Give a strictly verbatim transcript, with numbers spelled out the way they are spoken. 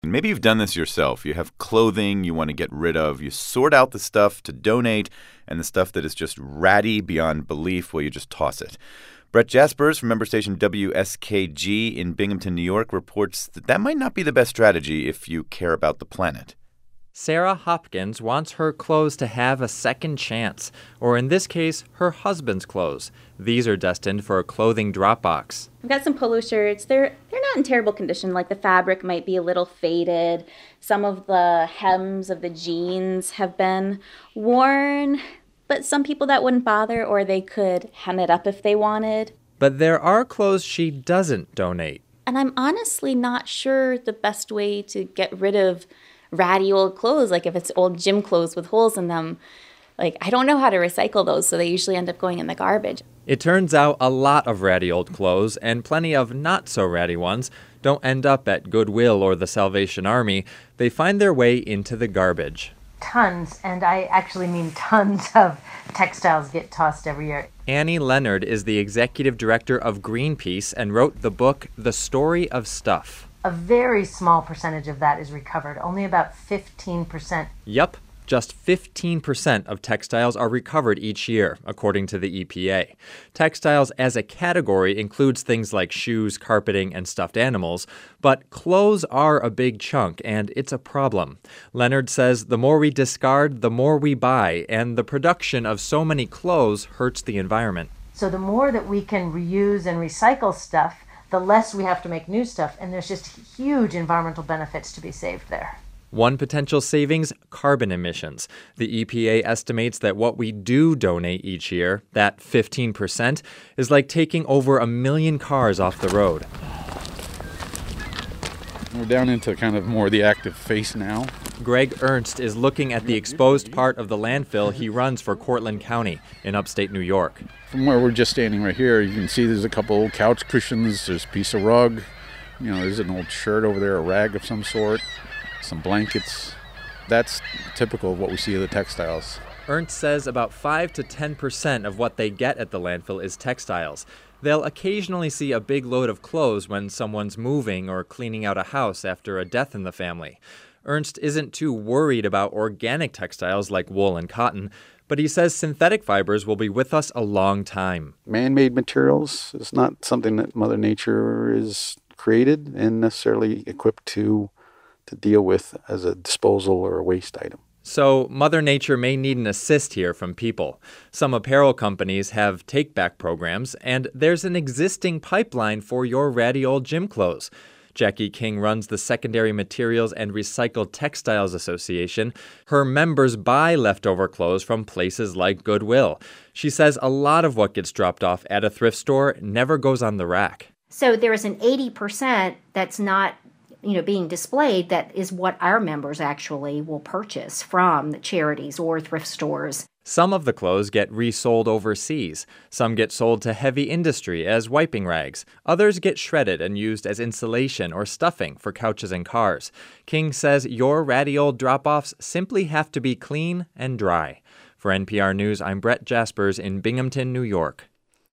Maybe you've done this yourself. You have clothing you want to get rid of. You sort out the stuff to donate, and the stuff that is just ratty beyond belief, well, you just toss it. Brett Jaspers from member station W S K G in Binghamton, New York, reports that that might not be the best strategy if you care about the planet. Sarah Hopkins wants her clothes to have a second chance, or in this case, her husband's clothes. These are destined for a clothing drop box. I've got some polo shirts. They're they're not in terrible condition. Like the fabric might be a little faded. Some of the hems of the jeans have been worn, but some people that wouldn't bother, or they could hem it up if they wanted. But there are clothes she doesn't donate. And I'm honestly not sure the best way to get rid of ratty old clothes, like if it's old gym clothes with holes in them. Like, I don't know how to recycle those, so they usually end up going in the garbage. It turns out a lot of ratty old clothes, and plenty of not-so-ratty ones, don't end up at Goodwill or the Salvation Army. They find their way into the garbage. Tons, and I actually mean tons of textiles get tossed every year. Annie Leonard is the executive director of Greenpeace and wrote the book The Story of Stuff. A very small percentage of that is recovered, only about fifteen percent. Yup, just fifteen percent of textiles are recovered each year, according to the E P A. Textiles as a category includes things like shoes, carpeting, and stuffed animals, but clothes are a big chunk, and it's a problem. Leonard says the more we discard, the more we buy, and the production of so many clothes hurts the environment. So the more that we can reuse and recycle stuff, the less we have to make new stuff, and there's just huge environmental benefits to be saved there. One potential savings, carbon emissions. The E P A estimates that what we do donate each year, that fifteen percent, is like taking over a million cars off the road. We're down into kind of more the active face now. Greg Ernst is looking at the exposed part of the landfill he runs for Cortland County in upstate New York. From where we're just standing right here, you can see there's a couple old couch cushions, there's a piece of rug, you know, there's an old shirt over there, a rag of some sort, some blankets. That's typical of what we see of the textiles. Ernst says about five to ten percent of what they get at the landfill is textiles. They'll occasionally see a big load of clothes when someone's moving or cleaning out a house after a death in the family. Ernst isn't too worried about organic textiles like wool and cotton, but he says synthetic fibers will be with us a long time. Man-made materials is not something that Mother Nature is created and necessarily equipped to, to deal with as a disposal or a waste item. So Mother Nature may need an assist here from people. Some apparel companies have take-back programs, and there's an existing pipeline for your ratty old gym clothes. Jackie King runs the Secondary Materials and Recycled Textiles Association. Her members buy leftover clothes from places like Goodwill. She says a lot of what gets dropped off at a thrift store never goes on the rack. So there is an eighty percent that's not, you know, being displayed that is what our members actually will purchase from the charities or thrift stores. Some of the clothes get resold overseas. Some get sold to heavy industry as wiping rags. Others get shredded and used as insulation or stuffing for couches and cars. King says your ratty old drop-offs simply have to be clean and dry. For N P R News, I'm Brett Jaspers in Binghamton, New York.